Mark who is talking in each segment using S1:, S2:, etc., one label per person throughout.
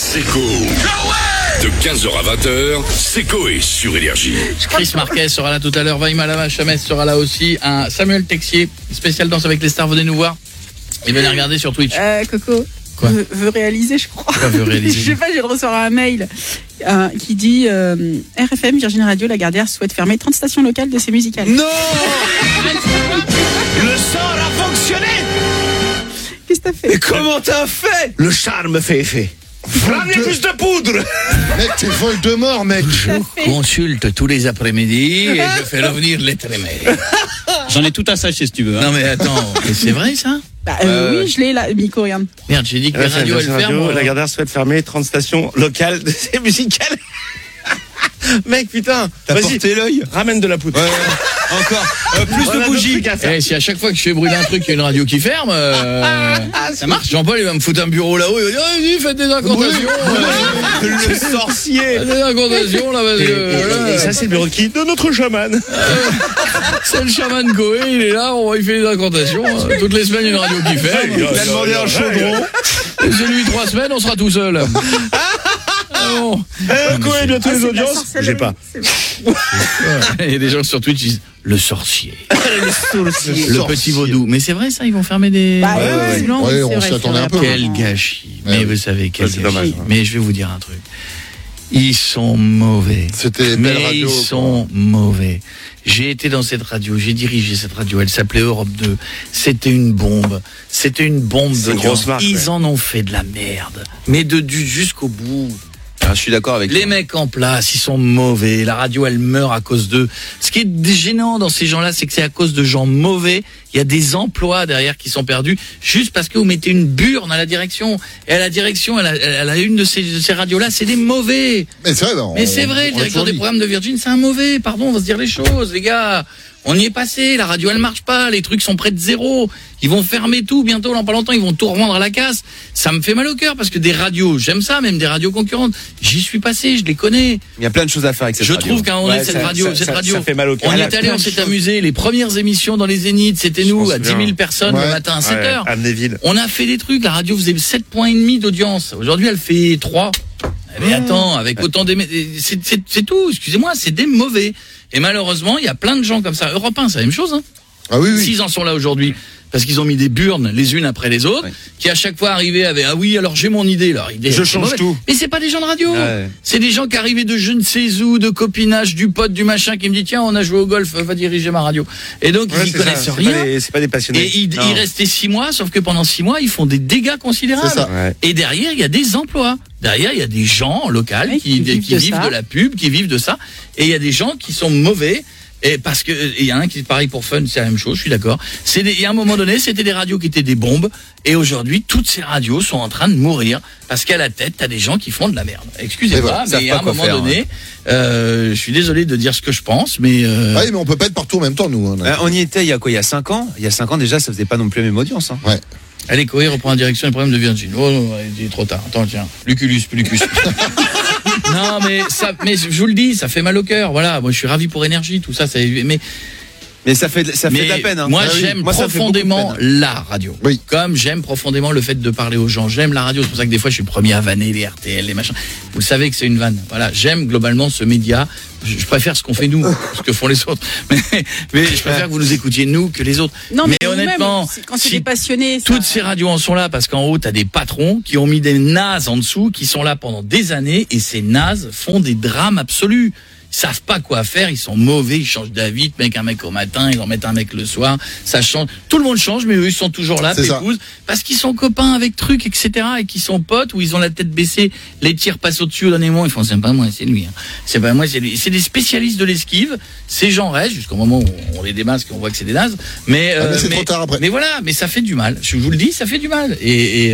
S1: Seco. De 15h à 20h, Seco est sur Énergie.
S2: Chris Marquez sera là tout à l'heure, Vaïma Lama-Chames sera là aussi, un Samuel Texier, spécial danse avec les stars, venez nous voir et venez regarder sur Twitch.
S3: Coco,
S2: Quoi
S3: veut réaliser, je crois.
S2: Quoi veut réaliser?
S3: Je sais pas, j'ai recevoir un mail qui dit RFM, Virgin Radio, Lagardère souhaite fermer 30 stations locales de ses musicales.
S4: Non. Le sort a fonctionné.
S3: Qu'est-ce que t'as fait?
S4: Mais comment t'as fait? Le charme fait effet. Ramenez plus de poudre.
S5: Mec, t'es Voldemort, mec.
S2: Je consulte tous les après-midi et je fais revenir les trémés.
S6: J'en ai tout à sacher si tu veux.
S2: Non mais attends, mais c'est vrai ça?
S3: Oui, je l'ai là, Miko, regarde.
S2: Merde, j'ai dit que les radios elles ferment.
S4: Lagardère souhaite fermer 30 stations locales de ses musicales. Mec, putain,
S6: T'as
S4: vas-y,
S6: porté l'œil.
S4: ramène de la poudre.
S6: Encore plus
S4: On a
S6: de bougies.
S4: d'autres trucs à faire.
S2: Si à chaque fois que je fais bruit d'un truc, il y a une radio qui ferme, ça marche. Jean-Paul il va me foutre un bureau là-haut, il va dire vas-y, faites des incantations.
S4: Le sorcier.
S2: Des incantations là, parce que
S4: Et ça, c'est le bureau qui de notre chaman.
S2: c'est le chaman Coé, il est là, il fait des incantations. Toutes les semaines, une radio qui ferme.
S4: Il a demandé un chaudron.
S2: Et c'est lui 3 semaines, on sera tout seul. Bon.
S4: Coé, bientôt les
S3: C'est de la
S4: audiences.
S3: sorcellerie.
S4: J'ai pas.
S3: C'est bon.
S2: Il y a des gens sur Twitch qui disent le sorcier, le
S5: Sorcier.
S2: petit vaudou. Mais c'est vrai ça, ils vont fermer des...
S3: Bah,
S5: ouais.
S3: visiblement,
S5: Ouais,
S3: oui,
S5: on
S3: c'est vrai,
S5: s'y attendait
S3: c'est
S5: un peu.
S3: vrai.
S2: Quel gâchis.
S5: Ouais.
S2: Mais vous savez, quel
S4: C'est
S2: gâchis.
S4: dommage, hein.
S2: Mais je vais vous dire un truc. Ils sont mauvais.
S5: C'était belle
S2: Mais
S5: radio.
S2: ils sont mauvais. J'ai été dans cette radio, j'ai dirigé cette radio, elle s'appelait Europe 2. C'était une bombe. C'était une bombe
S4: C'est
S2: de
S4: une grosse marque,
S2: Ils
S4: ouais.
S2: en ont fait de la merde. Mais jusqu'au bout.
S6: Ah, je suis d'accord avec
S2: Les
S6: toi.
S2: mecs en place, ils sont mauvais. La radio, elle meurt à cause d'eux. Ce qui est gênant dans ces gens-là, c'est que c'est à cause de gens mauvais. Il y a des emplois derrière qui sont perdus juste parce que vous mettez une burne à la direction. Et à la direction, elle a une de ces radios-là, c'est des mauvais.
S5: Mais c'est vrai, non,
S2: Mais c'est vrai, le directeur des programmes de Virgin, c'est un mauvais. Pardon, on va se dire les choses, les gars. On y est passé, la radio elle marche pas, les trucs sont près de zéro. Ils vont fermer tout bientôt, dans pas longtemps, ils vont tout revendre à la casse. Ça me fait mal au cœur parce que des radios, j'aime ça, même des radios concurrentes. J'y suis passé, je les connais.
S6: Il y a plein de choses à faire avec cette
S2: Je
S6: radio.
S2: trouve qu'à un moment donné,
S4: Ouais,
S2: cette
S4: ça-
S2: radio,
S4: ça fait mal au cœur.
S2: on y
S4: Elle
S2: est
S4: a
S2: allé,
S4: plein
S2: on
S4: de
S2: s'est
S4: choses.
S2: amusé. Les premières émissions dans les Zéniths, c'était
S4: Je
S2: nous,
S4: m'en
S2: à 10 000
S4: souviens.
S2: personnes le
S5: Ouais.
S2: matin à 7h.
S4: Amnéville.
S2: On a fait des trucs, la radio faisait 7,5 points d'audience. Aujourd'hui, elle fait 3. Mais attends, avec autant c'est tout, excusez-moi, c'est des mauvais. Et malheureusement, il y a plein de gens comme ça. Europe 1, c'est la même chose, hein.
S5: Ah oui, oui.
S2: S'ils en sont là aujourd'hui, parce qu'ils ont mis des burnes les unes après les autres,
S6: Ouais.
S2: qui à chaque fois arrivaient avec ah oui, alors j'ai mon idée, leur idée.
S4: Je
S2: c'est
S4: change
S2: mauvais.
S4: tout.
S2: Mais c'est pas des gens de radio.
S6: Ouais.
S2: C'est des gens qui arrivaient de je ne sais où, de copinage, du pote, du machin, qui me dit tiens, on a joué au golf, va diriger ma radio. Et donc
S4: Ouais,
S2: ils y
S4: c'est ça,
S2: connaissent
S4: c'est
S2: rien.
S4: pas des- C'est pas des passionnés.
S2: Et ils
S4: Non.
S2: restaient 6 mois, sauf que pendant 6 mois, ils font des dégâts considérables.
S5: C'est ça.
S4: Ouais.
S2: Et derrière, il y a des emplois. Derrière, il y a des gens locaux
S3: Ouais,
S2: qui vivent
S3: ça.
S2: de la pub, qui vivent de ça. Et il y a des gens qui sont mauvais. Et parce que il y a un qui pareil pour Fun, c'est la même chose, je suis d'accord. Il y a un moment donné, c'était des radios qui étaient des bombes. Et aujourd'hui, toutes ces radios sont en train de mourir parce qu'à la tête, t'as des gens qui font de la merde.
S5: Et
S2: Excusez-moi,
S5: voilà,
S2: mais il y a un
S6: savent pas
S2: moment
S6: quoi faire,
S2: donné, je suis désolé de dire ce que je pense, mais
S5: Ah oui, mais on peut pas être partout en même temps, nous. Hein.
S6: On y était il y a quoi? Il y a 5 ans. Il y a 5 ans déjà, ça faisait pas non plus la même audience. Hein.
S2: allez, Coé reprend la direction des problèmes de Virgin. Oh non, il est trop tard. Attends, tiens. Lucullus. Non, mais je vous le dis, ça fait mal au cœur. Voilà, moi je suis ravi pour Énergie, tout ça.
S6: Mais ça fait de la peine. Hein.
S2: Moi,
S6: Ah oui.
S2: j'aime
S6: Moi, ça me fait
S2: profondément
S6: beaucoup de peine.
S2: la radio.
S5: Oui.
S2: Comme j'aime profondément le fait de parler aux gens. J'aime la radio. C'est pour ça que des fois, je suis le premier à vanner les RTL, les machins. Vous savez que c'est une vanne. Voilà. J'aime globalement ce média. Je préfère ce qu'on fait nous, ce que font les autres. Mais je préfère que vous nous écoutiez nous que les autres.
S3: Non, mais
S2: honnêtement,
S3: vous-même, quand c'est
S2: si
S3: des passionnés. ça-
S2: toutes ces radios en sont là parce qu'en haut, t'as des patrons qui ont mis des nazes en dessous, qui sont là pendant des années, et ces nazes font des drames absolus. Ils savent pas quoi faire, ils sont mauvais, ils changent d'avis, ils mettent un mec au matin, ils en mettent un mec le soir, ça change. Tout le monde change, mais eux, ils sont toujours là,
S5: C'est ça.
S2: pépouses, parce qu'ils sont copains avec trucs, etc., et qu'ils sont potes, ou ils ont la tête baissée, les tirs passent au-dessus au dernier moment, ils font, c'est pas moi, c'est lui, hein. C'est pas moi, c'est lui. C'est des spécialistes de l'esquive, ces gens restent, jusqu'au moment où on les démasque et on voit que c'est des nazes, mais
S5: c'est trop tard après.
S2: Mais voilà, mais ça fait du mal, je vous le dis, ça fait du mal, et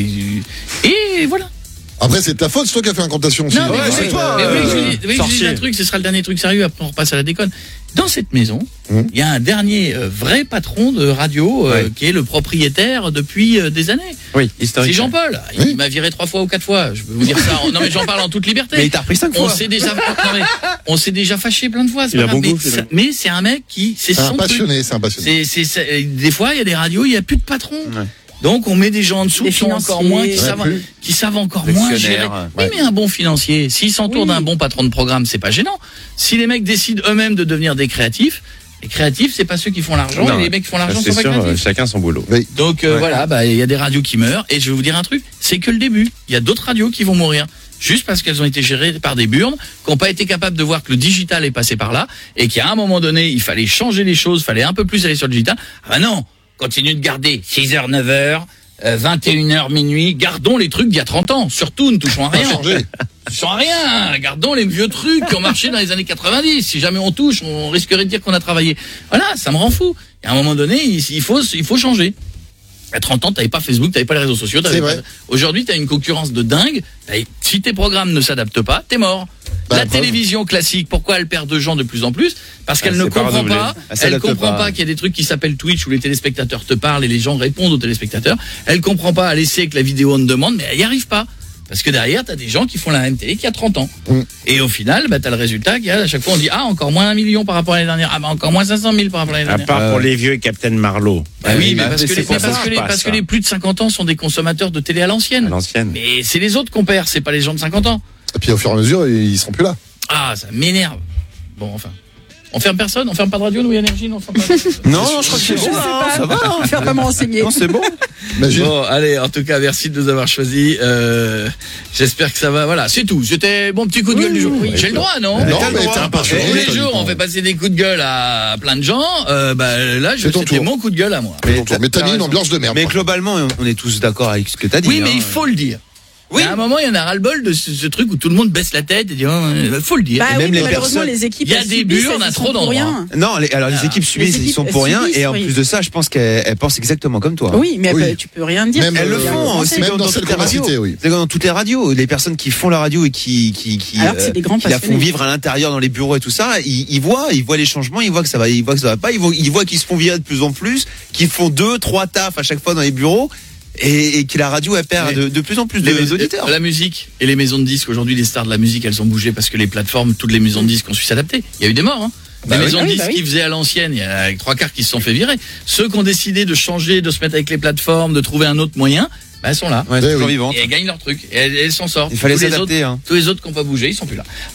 S2: voilà.
S5: Après, c'est de ta faute, c'est toi qui as fait incantation aussi.
S2: Non, mais
S4: Ouais,
S2: vous
S4: c'est
S2: voulez-
S4: toi,
S2: mais vous voulez que je vous dise- vous voulez que je vous dise
S6: sorcier.
S2: un truc, ce sera le dernier truc sérieux, après on repasse à la déconne. Dans cette maison, il y a un dernier vrai patron de radio
S6: Ouais.
S2: qui est le propriétaire depuis des années.
S6: Oui,
S2: C'est
S6: historique.
S2: Jean-Paul.
S5: Oui.
S2: Il m'a viré 3 fois ou 4 fois. Je peux vous dire ça. Non mais j'en parle en toute liberté.
S6: Mais il t'a repris 5
S2: On
S6: fois.
S2: s'est déjà, non, mais on s'est déjà fâché plein de fois. C'est
S4: Il
S2: pas
S4: a
S2: grave,
S4: bon goût,
S2: mais,
S4: c'est
S2: ça-
S4: bien.
S2: mais c'est un mec qui, c'est
S5: C'est un
S2: son truc.
S5: passionné, c'est un passionné.
S2: Des fois, il y a des radios, il n'y a plus de patron.
S6: Ouais.
S2: Donc on met des gens en dessous
S3: Des
S2: qui sont encore
S3: financiers.
S2: moins,
S5: Ouais,
S2: qui savent encore moins gérer.
S6: Actionnaires,
S2: Oui, mais un bon financier, s'il s'entoure d'un bon patron de programme, c'est pas gênant. Si les mecs décident eux-mêmes de devenir des créatifs, les créatifs, c'est pas ceux qui font l'argent,
S4: Non,
S2: et les mecs qui font l'argent
S4: c'est
S2: sont pas
S4: sûr,
S2: créatifs.
S4: chacun son boulot.
S2: Donc voilà, il y a des radios qui meurent, et je vais vous dire un truc, c'est que le début. Il y a d'autres radios qui vont mourir. Juste parce qu'elles ont été gérées par des burnes, qui n'ont pas été capables de voir que le digital est passé par là, et qu'à un moment donné, il fallait changer les choses, il fallait un peu plus aller sur le digital. Ah non, continue de garder 6h, 9h, 21h, minuit, gardons les trucs d'il y a 30 ans. Surtout, ne touchons à rien. Touchons à rien, gardons les vieux trucs qui ont marché dans les années 90. Si jamais on touche, on risquerait de dire qu'on a travaillé. Voilà, ça me rend fou. Et à un moment donné, il faut changer. À 30 ans, t'avais pas Facebook, t'avais pas les réseaux sociaux.
S5: C'est vrai.
S2: Aujourd'hui, t'as une concurrence de dingue. Si tes programmes ne s'adaptent pas, t'es mort.
S5: Bah,
S2: La
S5: preuve.
S2: télévision classique, pourquoi elle perd de gens de plus en plus? Parce qu'elle
S4: Ah,
S2: ne
S4: c'est pas
S2: comprend
S4: renouvelé.
S2: pas.
S6: Elle
S2: Elle
S6: s'adapte
S2: comprend
S6: pas.
S2: pas qu'il y a des trucs qui s'appellent Twitch où les téléspectateurs te parlent et les gens répondent aux téléspectateurs. Elle comprend pas à laisser que la vidéo on demande, mais elle y arrive pas. Parce que derrière, t'as des gens qui font la même télé qu'il y a 30 ans. Et au final, t'as le résultat qu'il y a, à chaque fois on dit, encore moins 1 million par rapport à l'année dernière. Ah, encore moins 500 000 par rapport à l'année
S4: À
S2: dernière.
S4: part pour les vieux et Captain Marlowe.
S2: Bah oui, mais
S6: bah,
S2: parce
S6: mais
S2: que
S6: c'est
S2: les,
S6: pour
S2: mais
S6: ça,
S2: parce que les plus de 50 ans sont des consommateurs de télé à
S4: À
S2: l'ancienne.
S4: l'ancienne.
S2: Mais c'est les autres qu'on perd, c'est pas les gens de 50 ans.
S5: Et puis au fur et à mesure, ils seront plus là.
S2: Ah, ça m'énerve. Bon, enfin. On ferme personne, on ferme pas de radio, nous, Énergie, non, on ferme pas de...
S6: Non, je crois que c'est
S3: Je sais
S6: bon.
S3: pas,
S6: Ça va.
S3: je vais pas me renseigner.
S6: Non, c'est bon.
S5: Imagine.
S2: Bon, allez, en tout cas, merci de nous avoir choisis. J'espère que ça va. Voilà, c'est tout. C'était mon petit coup de gueule du jour. J'ai le droit, non?
S5: Non,
S6: t'as le
S5: mais
S6: droit.
S5: t'es un passionné.
S2: Tous les
S5: toi,
S2: jours,
S5: dis-toi.
S2: on fait passer des coups de gueule à plein de gens. Là,
S5: C'est ton
S2: c'était
S5: tour.
S2: mon coup de gueule à moi.
S5: Mais t'as mis une ambiance de merde.
S6: Mais globalement, on est tous d'accord avec ce que t'as dit.
S2: Oui, mais
S6: hein.
S2: il faut le dire.
S6: Oui.
S2: À un moment, il y en a ras-le-bol de ce truc où tout le monde baisse la tête et dit, il faut le dire.
S3: Bah
S6: Et
S3: oui,
S6: même
S3: mais
S6: les
S3: malheureusement,
S6: personnes-
S3: les équipes.
S2: Il y a
S3: elles
S2: des
S3: subissent,
S2: burs, on a
S3: elles
S2: trop
S3: sont pour
S2: d'endroits.
S3: rien.
S6: Non, les équipes subissent, ils sont
S3: équipes,
S6: pour
S3: elles
S6: rien.
S3: subissent,
S6: Et en
S3: oui.
S6: plus de ça, je pense qu'elles pensent exactement comme toi.
S3: Oui, mais
S5: Oui.
S3: tu peux rien dire.
S5: Même,
S6: Elles le font aussi
S5: même
S6: dans
S5: dans celle
S6: toutes les
S5: qu'on a
S6: radios.
S5: citée, oui.
S6: C'est comme dans toutes les radios, les personnes qui font la radio et qui
S3: Alors que c'est des grands
S6: qui la font
S3: passionnés.
S6: vivre à l'intérieur dans les bureaux et tout ça, ils voient les changements, ils voient que ça va pas, ils voient qu'ils se font virer de plus en plus, qu'ils font 2-3 tafs à chaque fois dans les bureaux. Et que la radio elle perd de plus en plus d'auditeurs.
S2: La musique et les maisons de disques, aujourd'hui les stars de la musique elles ont bougé parce que les plateformes, toutes les maisons de disques ont su s'adapter. Il y a eu des morts, hein.
S6: Bah
S2: Les
S6: oui.
S2: maisons de
S3: Ah oui,
S2: disques
S3: bah oui.
S2: qui faisaient à l'ancienne, il y a 3/4 qui se sont fait virer. Ceux qui ont décidé de changer, de se mettre avec les plateformes, de trouver un autre moyen, elles sont là.
S6: Ouais,
S5: Eh
S6: toujours
S5: oui.
S6: vivantes.
S2: Et elles gagnent leur truc. Et elles s'en sortent.
S6: Il fallait
S2: Tous les
S6: s'adapter,
S2: autres-
S6: hein.
S2: Tous les autres qui n'ont pas bougé, ils sont plus là.